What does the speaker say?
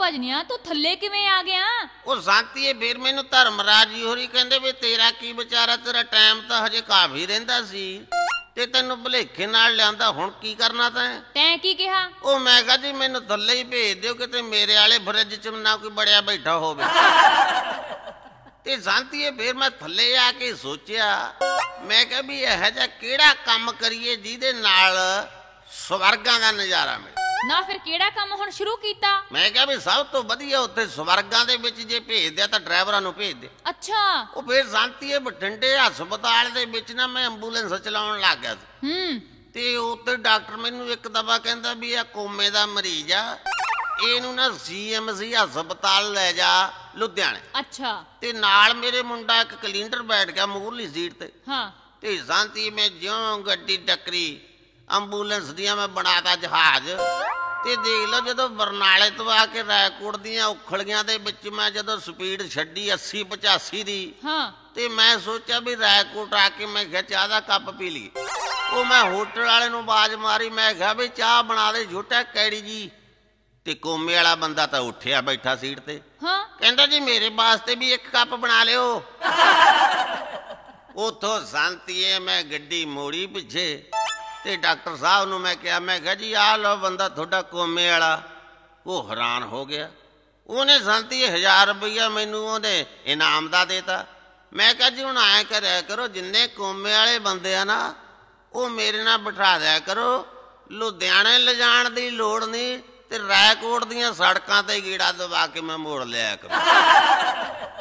ਭਜਨਿਆ ਤੂੰ ਥੱਲੇ ਕਿਵੇਂ ਆ ਗਿਆ? ਉਹ ਸ਼ਾਂਤੀਏ ਫਿਰ ਮੈਨੂੰ ਧਰਮਰਾਜ ਜੀ ਹੋਰੀ ਕਹਿੰਦੇ ਵੀ ਤੇਰਾ ਕੀ ਵਿਚਾਰਾ, ਤੇਰਾ ਟਾਈਮ ਤਾਂ ਹਜੇ ਕਾਫੀ ਰਹਿੰਦਾ ਸੀ ਤੇ ਤੈਨੂੰ ਭੁਲੇਖੇ ਨਾਲ ਲਿਆਂਦਾ, ਹੁਣ ਕੀ ਕਰਨਾ ਤੈਂ ਕੀ ਕਿਹਾ? ਉਹ ਮੈਂ ਕਿਹਾ ਜੀ ਮੈਨੂੰ ਥੱਲੇ ਹੀ ਭੇਜ ਦਿਓ, ਕਿਤੇ ਮੇਰੇ ਵਾਲੇ ਫਰਿੱਜ 'ਚ ਨਾ ਕੋਈ ਬੜਿਆ ਬੈਠਾ ਹੋਵੇ। ਤੇ ਸ਼ਾਂਤੀਏ ਫਿਰ ਮੈਂ ਥੱਲੇ ਆ ਕੇ ਸੋਚਿਆ, ਮੈਂ ਕਿਹਾ ਵੀ ਇਹੋ ਜਿਹਾ ਕਿਹੜਾ ਕੰਮ ਕਰੀਏ ਜਿਹਦੇ ਨਾਲ ਸਵਰਗਾਂ ਦਾ ਨਜ਼ਾਰਾ ਮਿਲੇ। ਨਾ ਫਿਰ ਕਿਹੜਾ ਕੰਮ ਹੁਣ ਸ਼ੁਰੂ ਕੀਤਾ? ਮੈਂ ਕਿਹਾ ਵੀ ਸਭ ਤੋਂ ਵਧੀਆ ਉੱਥੇ ਸਵਰਗਾਂ ਦੇ ਵਿੱਚ ਜੇ ਭੇਜਦੇ ਤਾਂ ਡਰਾਈਵਰਾਂ ਨੂੰ ਭੇਜ ਦੇ। ਅੱਛਾ। ਉਹ ਫਿਰ ਸ਼ਾਂਤੀਏ ਬਠਿੰਡੇ ਹਸਪਤਾਲ ਦੇ ਵਿੱਚ ਨਾ ਮੈਂ ਐਂਬੂਲੈਂਸ ਚਲਾਉਣ ਲੱਗ ਗਿਆ ਸੀ ਤੇ ਉੱਥੇ ਡਾਕਟਰ ਮੈਨੂੰ ਇੱਕ ਦਫਾ ਕਹਿੰਦਾ ਵੀ ਇਹ ਕੋਮੇ ਦਾ ਮਰੀਜ਼ ਆ, ਇਹਨੂੰ ਨਾ CMC ਹਸਪਤਾਲ ਲੈ ਜਾ ਲੁਧਿਆਣੇ। ਅੱਛਾ। ਤੇ ਨਾਲ ਮੇਰੇ ਮੁੰਡਾ ਇੱਕ ਕਲੀਨਰ ਬੈਠ ਗਿਆ ਮੂਹਰਲੀ ਸੀਟ ਤੇ। ਹਾਂ। ਤੇ ਸ਼ਾਂਤੀ ਮੈਂ ਜਿਉਂ ਗੱਡੀ ਟੱਕਰੀ ਐਂਬੂਲੈਂਸ ਦੀਆਂ ਮੈਂ ਬਣਾਤਾ ਜਹਾਜ਼। ਤੇ ਦੇਖ ਲਓ ਜਦੋਂ ਬਰਨਾਲੇ ਤੋਂ ਆ ਕੇ ਰਾਏਕੋਟ ਦੀਆਂ ਉਖਲੀਆਂ ਦੇ ਵਿੱਚ ਮੈਂ ਜਦੋਂ ਸਪੀਡ ਛੱਡੀ 80-85 ਦੀ, ਤੇ ਮੈਂ ਸੋਚਿਆ ਵੀ ਰਾਏਕੋਟ ਆ ਕੇ ਮੈਂ ਕਿਹਾ ਚਾਹ ਦਾ ਕੱਪ ਪੀ ਲਈਏ। ਉਹ ਮੈਂ ਹੋਟਲ ਵਾਲੇ ਨੂੰ ਆਵਾਜ਼ ਮਾਰੀ, ਮੈਂ ਕਿਹਾ ਵੀ ਚਾਹ ਬਣਾ ਦੇ ਛੋਟਾ ਕੈੜੀ ਜੀ। ਤੇ ਕੋਮੇ ਵਾਲਾ ਬੰਦਾ ਤਾਂ ਉੱਠਿਆ ਬੈਠਾ ਸੀਟ ਤੇ, ਕਹਿੰਦਾ ਜੀ ਮੇਰੇ ਵਾਸਤੇ ਵੀ ਇੱਕ ਕੱਪ ਬਣਾ ਲਿਓ। ਉਥੋਂ ਸ਼ਾਂਤੀਏ ਮੈਂ ਗੱਡੀ ਮੋੜੀ ਪਿੱਛੇ ਤੇ ਡਾਕਟਰ ਸਾਹਿਬ ਨੂੰ ਮੈਂ ਕਿਹਾ ਜੀ ਆਹ ਲਓ ਬੰਦਾ ਤੁਹਾਡਾ ਕੋਮੇ ਵਾਲਾ। ਉਹ ਹੈਰਾਨ ਹੋ ਗਿਆ। ਉਹਨੇ ਸ਼ਾਂਤੀ 1000 ਰੁਪਈਆ ਮੈਨੂੰ ਉਹਦੇ ਇਨਾਮ ਦਾ ਦੇਤਾ। ਮੈਂ ਕਿਹਾ ਜੀ ਹੁਣ ਐਂ ਕਰਿਆ ਕਰੋ, ਜਿੰਨੇ ਕੋਮੇ ਵਾਲੇ ਬੰਦੇ ਆ ਨਾ ਉਹ ਮੇਰੇ ਨਾਲ ਬਿਠਾ ਦਿਆ ਕਰੋ, ਲੁਧਿਆਣੇ ਲਿਜਾਣ ਦੀ ਲੋੜ ਨਹੀਂ ਤੇ ਰਾਏਕੋਟ ਦੀਆਂ ਸੜਕਾਂ ਤੇ ਗੇੜਾ ਦਬਾ ਕੇ ਮੈਂ ਮੋੜ ਲਿਆ ਕਰੋ।